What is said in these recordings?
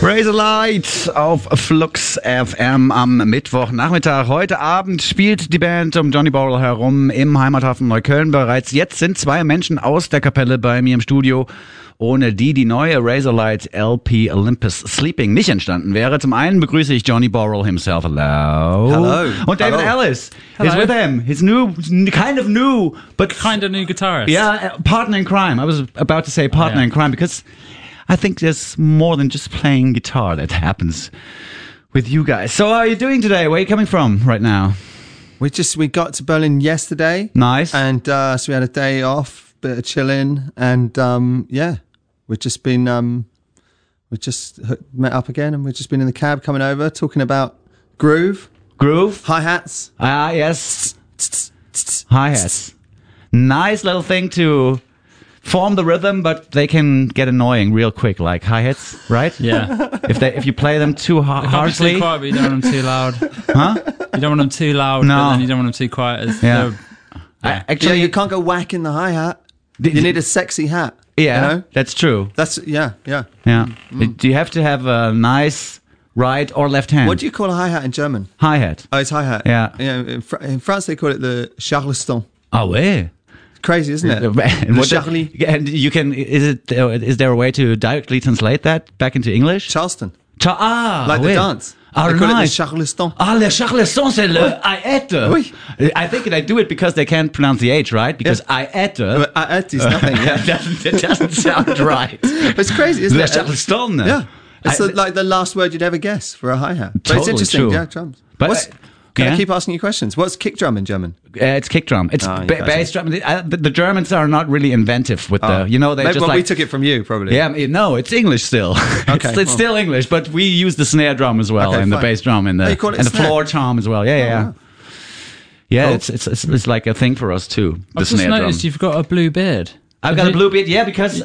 Razorlight auf Flux FM am Mittwochnachmittag. Heute Abend spielt die Band um Johnny Borrell herum im Heimathafen Neukölln bereits. Jetzt sind zwei Menschen aus der Kapelle bei mir im Studio, ohne die neue Razorlight LP Olympus Sleeping nicht entstanden wäre. Zum einen begrüße ich Johnny Borrell himself. Hello. Hello. Und David Ellis is with him. His new, kind of new guitarist. Yeah, partner in crime. I was about to say partner in crime because I think there's more than just playing guitar that happens with you guys. So how are you doing today? Where are you coming from right now? We got to Berlin yesterday. Nice. And so we had a day off, bit of chilling, and we've just been we just met up again, and we've just been in the cab coming over talking about groove, hi-hats. Ah, yes. Hi-hats. Nice little thing to form the rhythm, but they can get annoying real quick, like hi-hats, right? Yeah. If you play them too harshly. Too quiet, but you don't want them too loud. Huh? You don't want them too loud, No. but then you don't want them too quiet. Actually, You can't go whacking the hi-hat. You need a sexy hat. Yeah, you know? that's true. That's yeah. Do you have to have a nice right or left hand? What do you call a hi-hat in German? Hi-hat. Oh, it's hi-hat. Yeah. In France they call it the charleston. Oh, yeah. Crazy, isn't it? And Charlie. And you can, is there a way to directly translate that back into English? Charleston. Like The dance. Oh, they call it the nice. charleston. Ah, le charleston, c'est le aete. Oui. I think they do it because they can't pronounce the H, right? Because aete It is nothing, yeah. it doesn't sound right. It's crazy, isn't Le it? charleston. Yeah. It's like the last word you'd ever guess for a hi-hat. But Totally it's interesting, true. yeah, drums. But, Can yeah. I keep asking you questions? What's kick drum in German? It's kick drum. It's Oh, you guys bass drum. The Germans are not really inventive with they Maybe, just like... we took it from you, probably. Yeah, no, it's English still. Okay, it's still English, but we use the snare drum as well, Okay, and the fine. bass drum, and Oh, the you call it and the snare? floor tom as well. Yeah. wow. Yeah, Cool. it's like a thing for us too. The I've just snare drum. noticed you've got a blue beard. I've got a blue beard. Yeah, because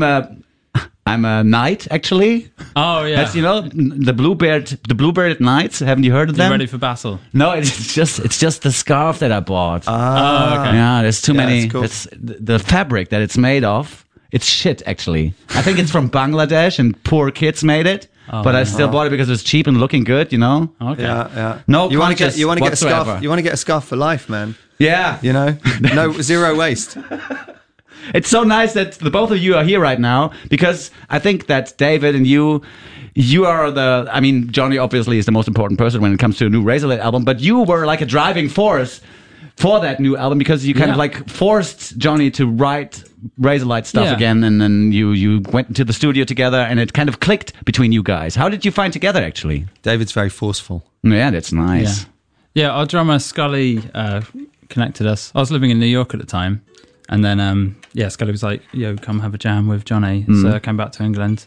I'm a knight actually. Oh yeah. That's the bluebird knights. Haven't you heard of You them? ready for battle? No, it's just the scarf that I bought. Oh, okay. Yeah, there's too many. that's cool. It's the fabric that it's made of. It's shit, actually. I think it's from Bangladesh, and poor kids made it. But I still bought it because it was cheap and looking good. Okay. Yeah. No You want to conscience get a whatsoever. scarf. You want to get a scarf for life, man. Yeah, You know, no zero waste. it's so nice that the both of you are here right now because I think that David and you are Johnny obviously is the most important person when it comes to a new Razorlight album, but you were like a driving force for that new album because you kind of like forced Johnny to write Razorlight stuff again, and then you went into the studio together and it kind of clicked between you guys. How did you find together actually? David's very forceful. Yeah, that's nice. Yeah, our drummer Scully connected us. I was living in New York at the time, and then Scully was like, "Yo, come have a jam with Johnny." So I came back to England,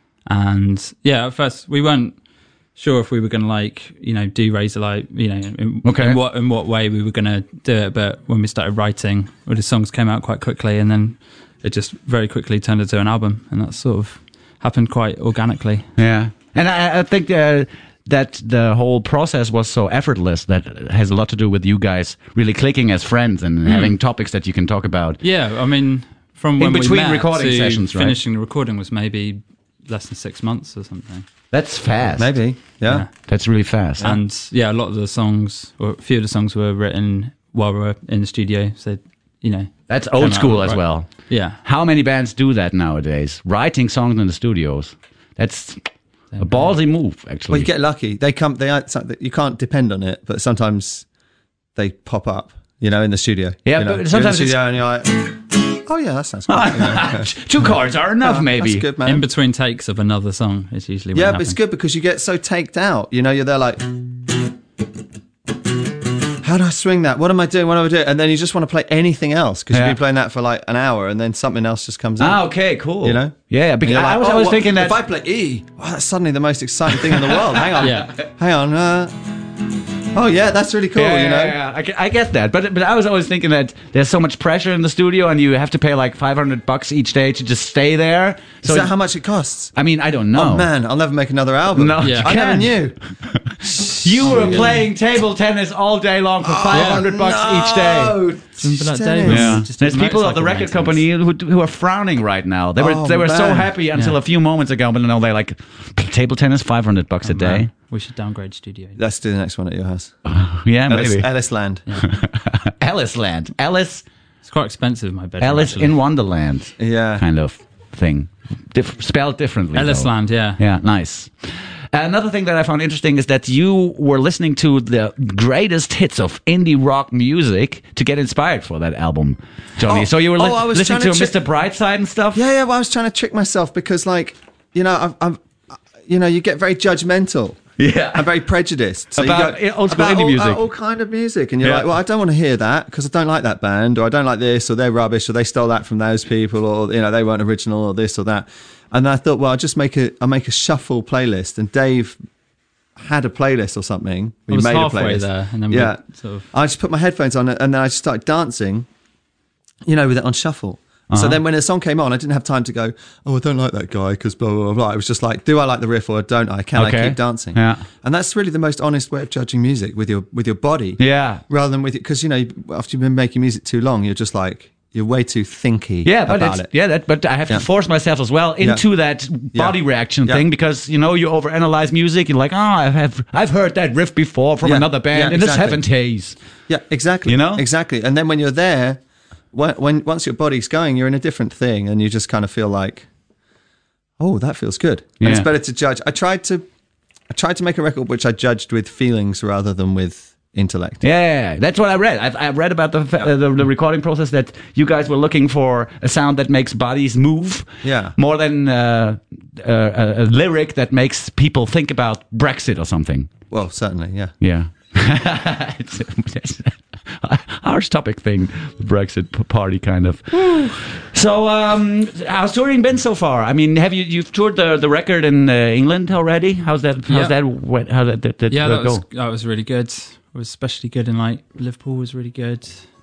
and at first we weren't sure if we were going to do Razorlight, in what way we were going to do it. But when we started writing, the songs came out quite quickly, and then it just very quickly turned into an album, and that sort of happened quite organically. Yeah, and I think that the whole process was so effortless that it has a lot to do with you guys really clicking as friends and having topics that you can talk about. Yeah, I mean, from when In between we met recording to sessions, right? finishing the recording was maybe less than 6 months or something. That's fast. Maybe. Yeah. That's really fast. And a lot of the songs, or a few of the songs, were written while we were in the studio. So That's came old out school as right. well. Yeah, How many bands do that nowadays? Writing songs in the studios. That's a ballsy move, actually. Well, you get lucky. They come. You can't depend on it, but sometimes they pop up. In the studio. Yeah, you know. but sometimes you're in the studio and you're like, oh yeah, that sounds good. 2 chords are enough, maybe. That's good, man. in between takes of another song is usually when Yeah, it but it's happens. good because you get so taked out. You're there like, how do I swing that? What am I doing? What do I do? And then you just want to play anything else because you've been playing that for like an hour, and then something else just comes in. Okay, cool. And Yeah, because you're I like, was thinking that... if I play E, wow, that's suddenly the most exciting thing in the world. Hang on, Yeah. hang on. Oh yeah, that's really cool. Yeah, you know. yeah. I get that, but I was always thinking that there's so much pressure in the studio, and you have to pay like $500 each day to just stay there. So Is that how much it costs? I mean, I don't know. Oh man, I'll never make another album. No, Yeah. I never knew. You were playing table tennis all day long for $500 each day. Remember that day? Tennis. Yeah. Just There's did people at the motorcycle record maintenance. company who are frowning right now. They were Oh, so man. happy until Yeah. a few moments ago, but now they're like, table tennis, $500 a day. Man, we should downgrade studio. Let's do the next one at your house. Yeah, maybe. Ellis Land. Ellis Land, Alice It's quite expensive in my bedroom. Alice actually. in Wonderland, Yeah. kind of thing, spelled differently. Ellis though. Land, yeah. Yeah, nice. Another thing that I found interesting is that you were listening to the greatest hits of indie rock music to get inspired for that album, Johnny. Oh, so you were I was listening to trying to Mr. Brightside and stuff? Yeah. Well, I was trying to trick myself because, like, you know, you get very judgmental. Yeah. I'm very prejudiced. So About you go, old school about indie all, music. all kind of music, and you're Yeah. like, well, I don't want to hear that because I don't like that band, or I don't like this, or they're rubbish, or they stole that from those people, or you know, they weren't original, or this or that. And I thought, well, I'll make a shuffle playlist, and Dave had a playlist or something. I was made halfway a playlist. there, and then yeah, we sort of... I just put my headphones on, and then I just started dancing, you know, with it on shuffle. So then when the song came on, I didn't have time to go, oh, I don't like that guy because blah, blah, blah. It was just like, do I like the riff or don't I? Can I keep dancing? Yeah. And that's really the most honest way of judging music, with your body. Yeah. Rather than with it, because, you know, after you've been making music too long, you're just like, you're way too thinky Yeah, but about it. but I have to Yeah. force myself as well into that body reaction Yeah. thing, because you know, you overanalyze music. You're like, I've heard that riff before from Yeah. another band Yeah, in exactly. the 70s. Yeah, exactly. You know? Exactly. And then when you're there, once your body's going, you're in a different thing, and you just kind of feel like, oh, that feels good. And Yeah. it's better to judge. I tried to make a record which I judged with feelings rather than with intellect. Yeah, that's what I read. I read about the recording process, that you guys were looking for a sound that makes bodies move, Yeah. more than a lyric that makes people think about Brexit or something. Well, certainly, yeah. Yeah. it's harsh topic thing, the Brexit party kind of. So, how's touring been so far? I mean, you've toured the record in England already? How's that? Yeah. How did that go? That was really good. It was especially good in like Liverpool was really good.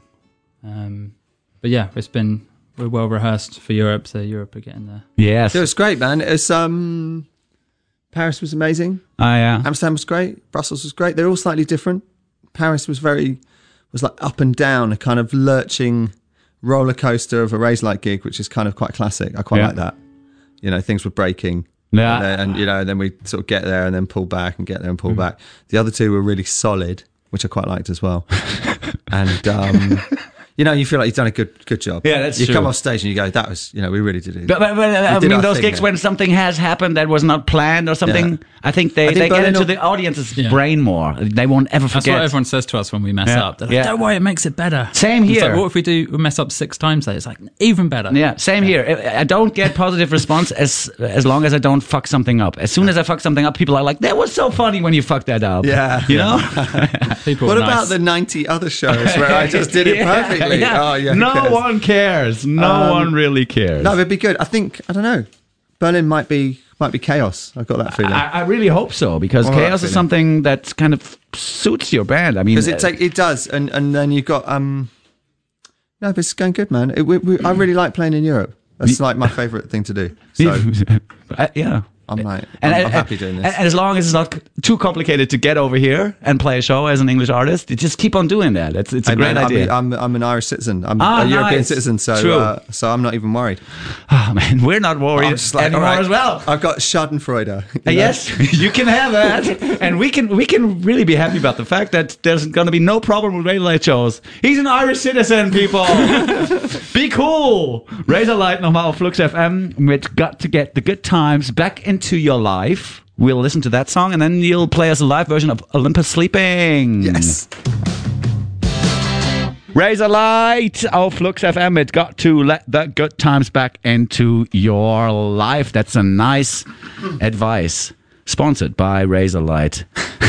But yeah, we're well rehearsed for Europe, so Europe are getting there. Yes. It was great, man. It was, Paris was amazing. Yeah. Amsterdam was great. Brussels was great. They're all slightly different. Paris was like up and down, a kind of lurching roller coaster of a Razorlight gig, which is kind of quite classic. I quite like that. You know, things were breaking. Yeah. And you know, then we sort of get there and then pull back and get there and pull back. The other two were really solid, which I quite liked as well. And you know, you feel like you've done a good job. Yeah, that's you true. come off stage and you go, that was, you know, we really did it. But I did mean, our those thing gigs there. when something has happened that was not planned or something, Yeah. I think they get Berlin into will- the audience's Yeah. brain more. They won't ever That's forget. what everyone says to us when we mess Yeah. up. They're like, Yeah. don't worry, it makes it better. Same It's here. like, what if we mess up 6 times though? It's like, even better. Yeah, same here. I don't get positive response as long as I don't fuck something up. As soon as I fuck something up, people are like, "That was so funny when you fucked that up." Yeah. you know. People What are about nice. the 90 other shows where I just did it perfectly? Oh, yeah. who No cares? one cares. No one really cares. No, it'd be good. I think, I don't know. Berlin might be chaos. I've got that feeling. I really hope so, because All right, chaos is feeling. something that kind of suits your band. I mean, Because it does, and then you've got no, but it's going good, man. I really like playing in Europe. That's like my favourite thing to do. So yeah. I'm happy doing this. And as long as it's not too complicated to get over here and play a show as an English artist, you just keep on doing that. It's a great idea. I'm an Irish citizen. I'm Ah, a European nice. citizen, so True. so I'm not even worried. Oh, man, we're not worried I'm just like, anymore all right, as well. I've got Schadenfreude. you know? Yes, you can have that, and we can really be happy about the fact that there's going to be no problem with Razorlight shows. He's an Irish citizen, people. Be cool. Razorlight nochmal auf Flux FM mit Got to Get the Good Times Back into Your Life. We'll listen to that song, and then you'll play us a live version of Olympus Sleeping. Yes. Razorlight auf Flux FM mit Got to Let the Good Times Back into Your Life. That's a nice advice. Sponsored by Razorlight.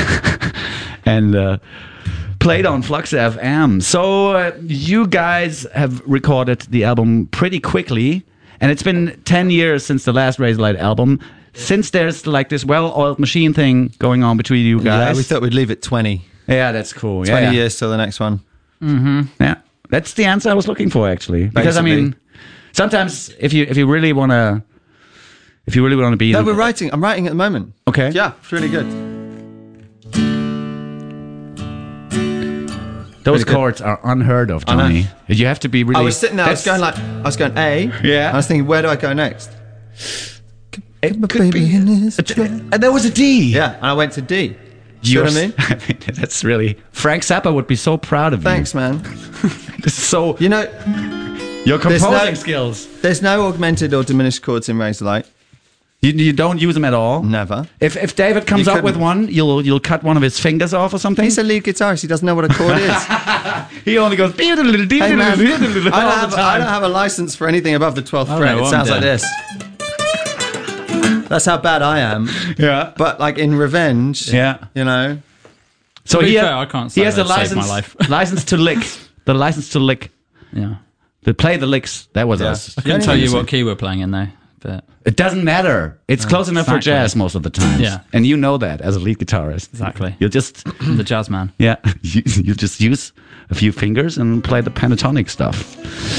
And played on Flux FM. So you guys have recorded the album pretty quickly. And it's been 10 years since the last Razorlight album. Since there's like this well-oiled machine thing going on between you guys. Yeah, we thought we'd leave it 20. Yeah, that's cool. 20 Yeah, years till the next one. yeah. That's the answer I was looking for, actually. Because I Basically. mean, sometimes if you really want to, be, No, I'm writing at the moment. Okay. Yeah, it's really good. those really good. chords are unheard of, I know. Johnny. You have to be really. I was sitting there, I was going A. Yeah. I was thinking, where do I go next? It My could baby be- in his and there was a D. Yeah, and I went to D. You know what I mean? That's really Frank Zappa would be so proud of Thanks, man. you. So You know, your composing no- skills. there's no augmented or diminished chords in Razorlight. You don't use them at all. Never. If David comes You up with couldn't. one, you'll cut one of his fingers off or something. He's a lead guitarist. He doesn't know what a chord is. He only goes. Hey, man, I don't have a license for anything above the 12th I fret. know It what sounds I'm like this. That's how bad I am. Yeah. But like in Revenge, Yeah. you know, So To be he fair, I can't say he has a that saved my license. life. License to lick. The license to lick. Yeah. To play the licks. That was Yeah. us. I couldn't tell you what key we're playing in though, but It doesn't matter. It's close enough for exactly. jazz most of the time. Yeah. And you know that as a lead guitarist. Exactly. You just the jazz man. yeah. You just use a few fingers and play the pentatonic stuff.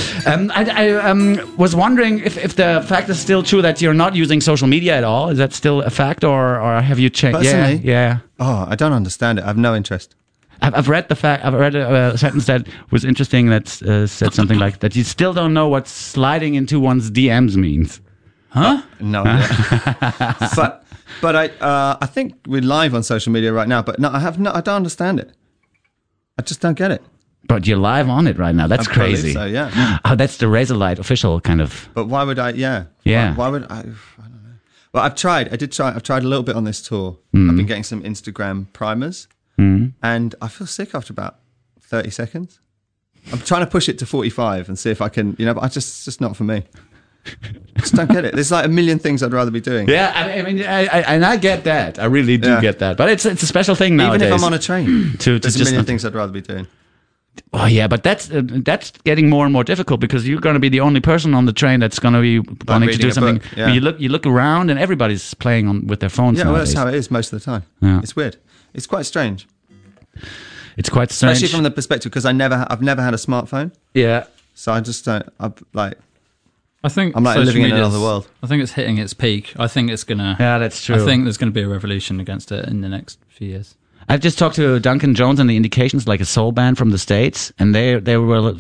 I was wondering if the fact is still true that you're not using social media at all. Is that still a fact, or have you changed? Yeah, Personally? yeah. oh, I don't understand it. I have no interest. I've read the fact. I've read a sentence that was interesting that said something like that. You still don't know what sliding into one's DMs means. Huh? No idea. but I think we're live on social media right now. But no, I don't understand it. I just don't get it. But you're live on it right now. That's I believe crazy. So yeah. Oh, that's the Razorlight official kind of. But why would I? Yeah. Yeah. Why would I? I don't know. Well, I've tried. I've tried a little bit on this tour. Mm. I've been getting some Instagram primers, and I feel sick after about 30 seconds. I'm trying to push it to 45 and see if I can, but it's just not for me. Just don't get it. There's like a million things I'd rather be doing. Yeah, I mean, and I get that. I really do Yeah. get that. But it's a special thing nowadays. Even if I'm on a train, to there's a just million not- things I'd rather be doing. Oh yeah, but that's getting more and more difficult because you're going to be the only person on the train that's going to be wanting to reading do a something. book, yeah. You look around and everybody's playing with their phones Yeah, well, nowadays. that's how it is most of the time. Yeah. It's weird. It's quite strange, It's quite strange. especially from the perspective because I've never had a smartphone, yeah. so I just don't. I'm like I'm like living in another world. I think it's hitting its peak. I think it's gonna. Yeah, that's true. I think there's going to be a revolution against it in the next few years. I've just talked to Duncan Jones and the Indications, like a soul band from the States, and they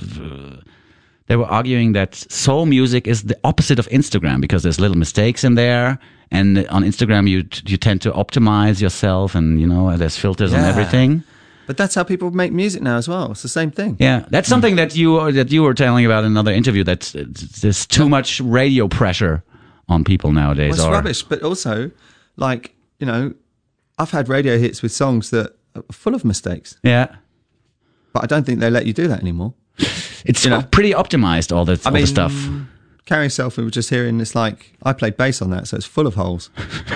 were arguing that soul music is the opposite of Instagram because there's little mistakes in there, and on Instagram you tend to optimize yourself, and there's filters and Yeah. everything. But that's how people make music now as well. It's the same thing. Yeah, that's something that you were telling about in another interview. That there's too much radio pressure on people nowadays. Well, it's rubbish. But also, like, I've had radio hits with songs that are full of mistakes, Yeah, but I don't think they let you do that anymore. it's pretty optimized all the stuff. Carry Yourself, we were just hearing this, like, I played bass on that, so it's full of holes.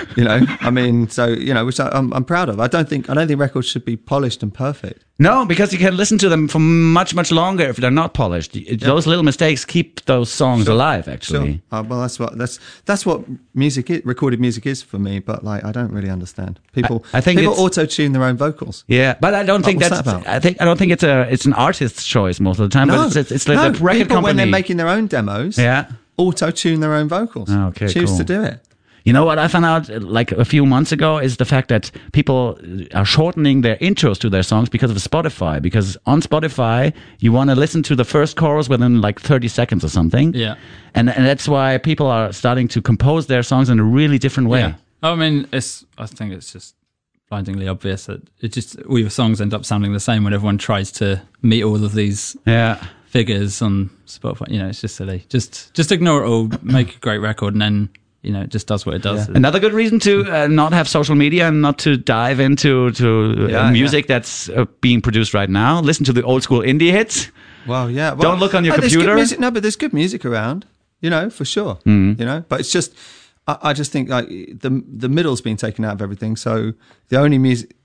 I mean, so, which I'm proud of. I don't think records should be polished and perfect. No, because you can listen to them for much, much longer if they're not polished. Those little mistakes keep those songs alive, actually. Well, that's what music is, recorded music is for me, but like I don't really understand. People I think people it's- auto-tune their own vocals. Yeah, but I don't think what's that's. that about? I don't think it's an artist's choice most of the time. No, but it's like the record people company. when they're making their own demos, Yeah. auto-tune their own vocals. Okay, choose cool. to do it. You know what I found out like a few months ago is the fact that people are shortening their intros to their songs because of Spotify. Because on Spotify, you want to listen to the first chorus within like 30 seconds or something. Yeah. And that's why people are starting to compose their songs in a really different way. Yeah. I mean, I think it's just blindingly obvious that all your songs end up sounding the same when everyone tries to meet all of these Yeah. figures on Spotify. It's just silly. Just ignore it all, make a great record, and then it just does what it does. Another good reason to not have social media and not to dive into music that's being produced right now. Listen to the old school indie hits. Well, yeah. Well, Don't look on your there's good computer. music, but there's good music around, for sure. But it's just, I just think like the middle's been taken out of everything. So the only music,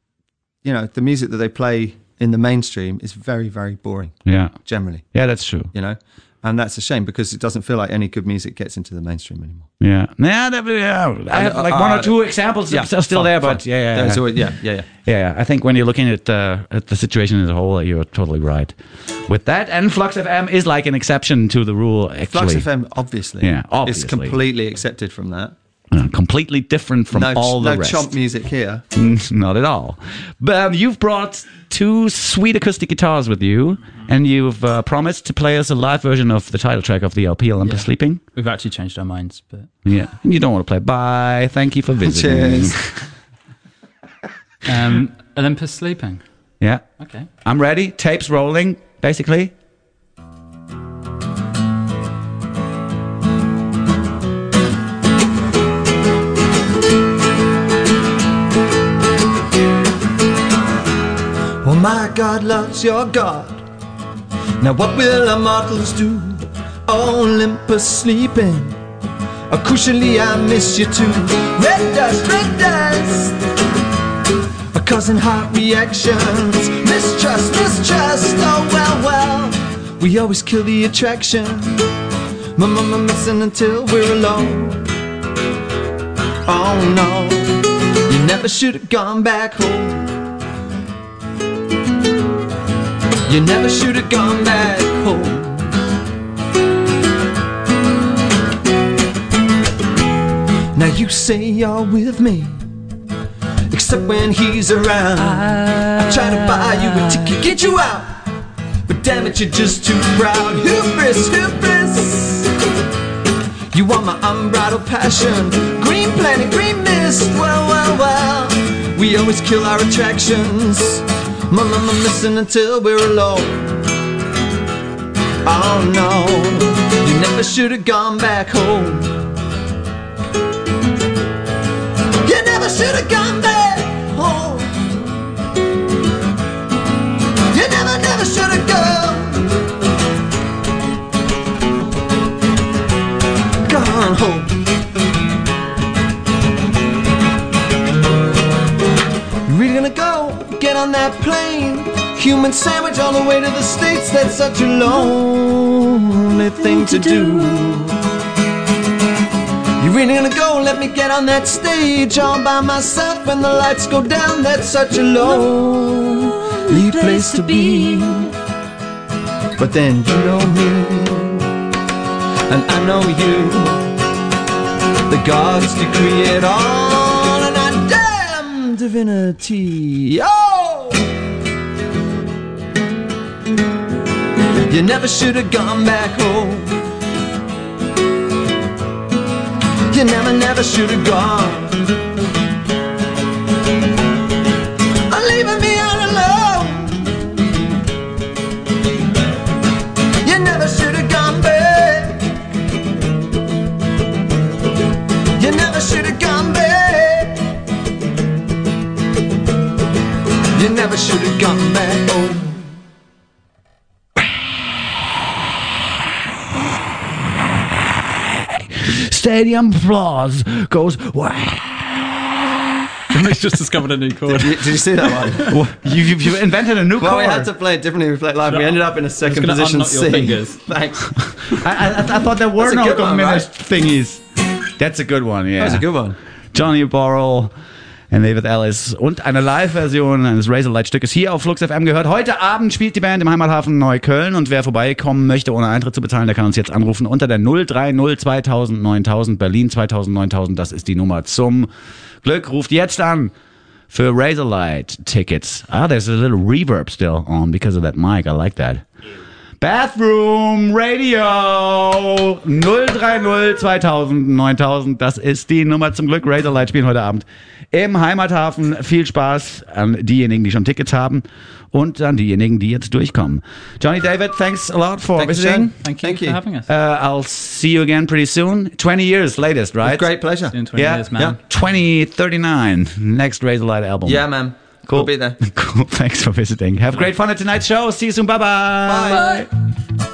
the music that they play in the mainstream is very, very boring. Yeah. Generally, Yeah, that's true. And that's a shame because it doesn't feel like any good music gets into the mainstream anymore. Yeah. I have like one or two examples are still fine, there, fine. but yeah. There's always, yeah. Yeah, I think when you're looking at the situation as a whole, you're totally right with that. And Flux FM is like an exception to the rule, actually. Flux FM, obviously. Yeah, obviously. It's completely accepted from that. Completely different from all the rest. No chomp music here. Not at all. But you've brought 2 sweet acoustic guitars with you, and you've promised to play us a live version of the title track of the LP, Olympus Sleeping. We've actually changed our minds, but Yeah, and you don't want to play. Bye. Thank you for visiting. Cheers. Olympus Sleeping. Yeah. Okay. I'm ready. Tapes rolling, basically. Oh, my God loves your God. Now what will our mortals do? Olympus sleeping. Crucially, I miss you too. Red dust, causing heart reactions. Mistrust, oh well. We always kill the attraction. Mama missing until we're alone. Oh no, you never should have gone back home. You never should have gone back home. Now you say you're with me, except when he's around. I try to buy you a ticket, get you out, but damn it, you're just too proud. Hubris. You want my unbridled passion. Green planet, green mist. Well. We always kill our attractions. Mama missing until we're alone. Oh no, you never should have gone back home. You never should have gone back home. You never should have gone home. You really gonna go? Get on that plane, human sandwich all the way to the States. That's such a lonely thing to do. You really gonna go? Let me get on that stage all by myself when the lights go down. That's such a lonely place to be. But then you know me, and I know you. The gods decree it all, and I damn divinity. Oh! You never should have gone back home. You never should have gone. Leaving me all alone. You never should have gone back. You never should have gone back. You never should have gone back home. Stadium applause goes. Somebody's just discovered a new chord. Did you see that one? You've invented a new Well, chord. we had to play it differently. We played live. We ended up in a second position unknot your C. fingers. Thanks. I thought there were That's a no good one, diminished thingies. That's a good one, yeah. That was a good one. Johnny Borrell und David Ellis und eine Live-Version eines Razorlight-Stückes hier auf Flux FM gehört. Heute Abend spielt die Band im Heimathafen Neukölln und wer vorbeikommen möchte, ohne Eintritt zu bezahlen, der kann uns jetzt anrufen unter der 030 2000 9000 Berlin 2000 9000. Das ist die Nummer zum Glück. Ruft jetzt an für Razorlight Tickets. There's a little reverb still on because of that mic. I like that. Bathroom Radio 030 2000 9000. Das ist die Nummer zum Glück. Razorlight spielen heute Abend im Heimathafen. Viel Spaß an diejenigen, die schon Tickets haben und an diejenigen, die jetzt durchkommen. Johnny, David, thanks a lot for visiting. Thank you for having us. I'll see you again pretty soon. 20 years latest, right? With great pleasure. In 20 years, man. Yeah. 2039, next Razorlight album. Yeah, man. Cool. We'll be there. Cool. Thanks for visiting. Have great fun at tonight's show. See you soon. Bye-bye. Bye.